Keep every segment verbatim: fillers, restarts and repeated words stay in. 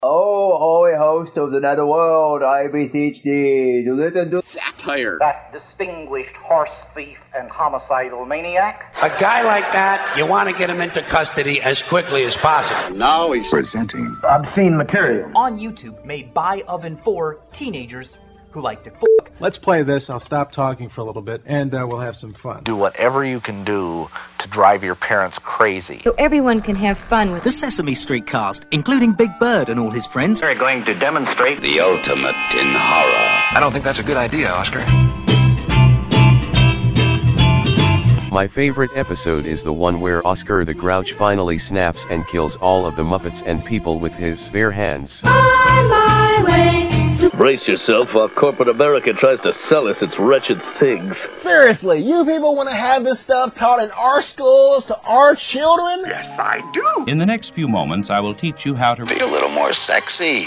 Oh, holy host of the netherworld, I beseech thee to listen to satire. That distinguished horse thief and homicidal maniac. A guy like that, you want to get him into custody as quickly as possible. Now he's presenting obscene material on YouTube, made by Oven for teenagers who like to fuck. Let's play this. I'll stop talking for a little bit, and uh, we'll have some fun. Do whatever you can do to drive your parents crazy. So everyone can have fun with the Sesame Street cast, including Big Bird and all his friends. We're going to demonstrate the ultimate in horror. I don't think that's a good idea, Oscar. My favorite episode is the one where Oscar the Grouch finally snaps and kills all of the Muppets and people with his bare hands. On my way. Brace yourself while corporate America tries to sell us its wretched things. Seriously, you people want to have this stuff taught in our schools to our children? Yes, I do. In the next few moments, I will teach you how to be a little more sexy.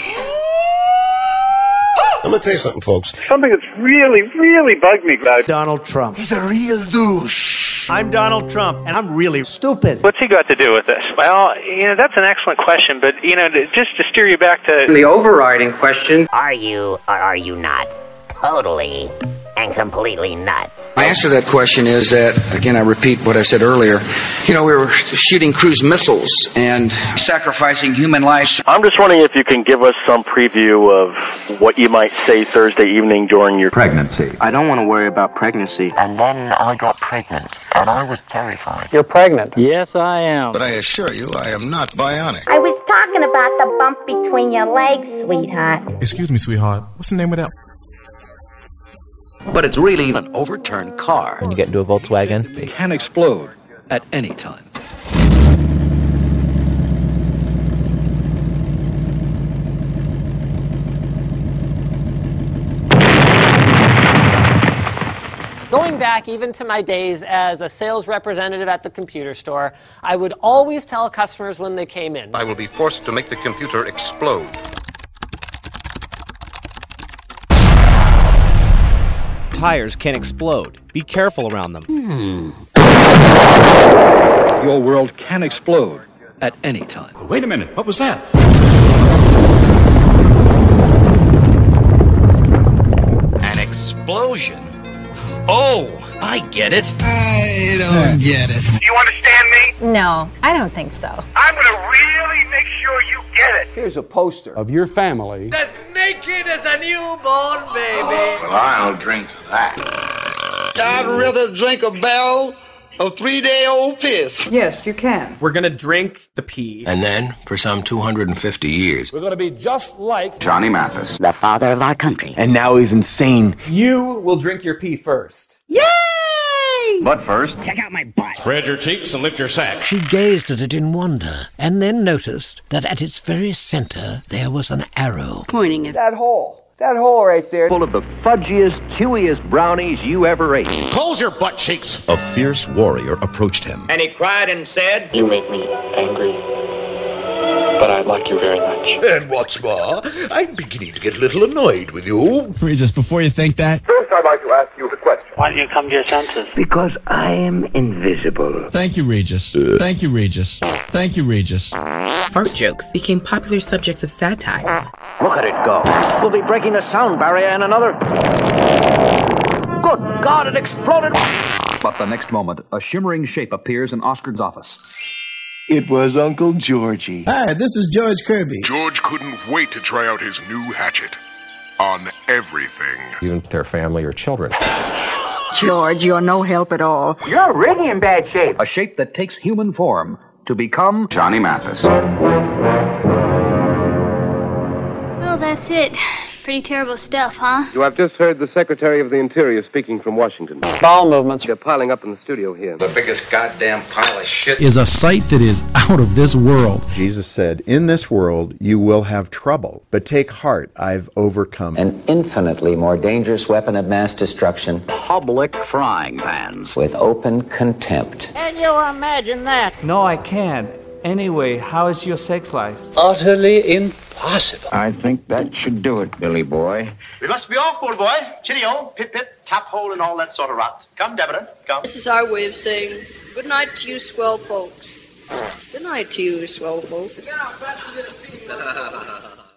I'm gonna tell you something, folks. Something that's really, really bugged me about Donald Trump. He's a real douche. I'm Donald Trump, and I'm really stupid. What's he got to do with this? Well, you know, that's an excellent question, but, you know, just to steer you back to the overriding question. Are you, or are you not, totally and completely nuts? My answer to that question is that, again, I repeat what I said earlier, you know, we were shooting cruise missiles and sacrificing human lives. I'm just wondering if you can give us some preview of what you might say Thursday evening during your pregnancy. I don't want to worry about pregnancy. And then I got pregnant, and I was terrified. You're pregnant? Yes, I am. But I assure you, I am not bionic. I was talking about the bump between your legs, sweetheart. Excuse me, sweetheart. What's the name of that? But it's really an overturned car. When you get into a Volkswagen, they can explode at any time. Going back even to my days as a sales representative at the computer store, I would always tell customers when they came in, I will be forced to make the computer explode. Tires can explode. Be careful around them. Hmm. Your world can explode at any time. Wait a minute, what was that? An explosion? Oh, I get it. I don't get it. Do you understand me? No, I don't think so. I'm going to really make sure you get it. Here's a poster Of your family. as naked as a newborn baby. Well, I'll drink to that. I'd rather drink a barrel of three-day-old piss. Yes, you can. We're gonna drink the pee. And then, for some two hundred fifty years, We're going to be just like Johnny Mathis, the father of our country. And now he's insane. You will drink your pee first. Yay! But first, Check out my butt. Spread your cheeks and lift your sack. She gazed at it in wonder, and then noticed that at its very center there was an arrow. Pointing at That hole. That hole right there. Full of the fudgiest, chewiest brownies you ever ate. Close your butt cheeks. A fierce warrior approached him. And he cried and said, You make me angry, but I like you very much. And what's more, I'm beginning to get a little annoyed with you. Regis, before you think that, First, I'd like to ask you a question. Why did you come to your senses? Because I am invisible. thank you, Regis. Thank you, Regis. Thank you, Regis. Fart jokes became popular subjects of satire. Look at it go. We'll be breaking the sound barrier in another... Good God, it exploded! But the next moment, a shimmering shape appears in Oscar's office. It was Uncle Georgie. Hi, this is George Kirby. George couldn't wait to try out his new hatchet on everything. Even their family or children. George, you're no help at all. You're really in bad shape. A shape that takes human form to become Johnny Mathis. Well, that's it. Pretty terrible stuff, huh? You have just heard the Secretary of the Interior speaking from Washington. Bowel movements. They're piling up in the studio here. The biggest goddamn pile of shit Is a sight that is out of this world. Jesus said, in this world you will have trouble, but take heart, I've overcome. An infinitely more dangerous weapon of mass destruction. public frying pans. With open contempt. Can you imagine that? No, I can't. Anyway, how is your sex life? Utterly impossible. I think that should do it, Billy boy. We must be off, old boy. Cheerio, pip-pip, tap hole, and all that sort of rot. Come, Deborah, come. This is our way of saying good night to you, swell folks. Good night to you, swell folks. Yeah, faster than a speeding.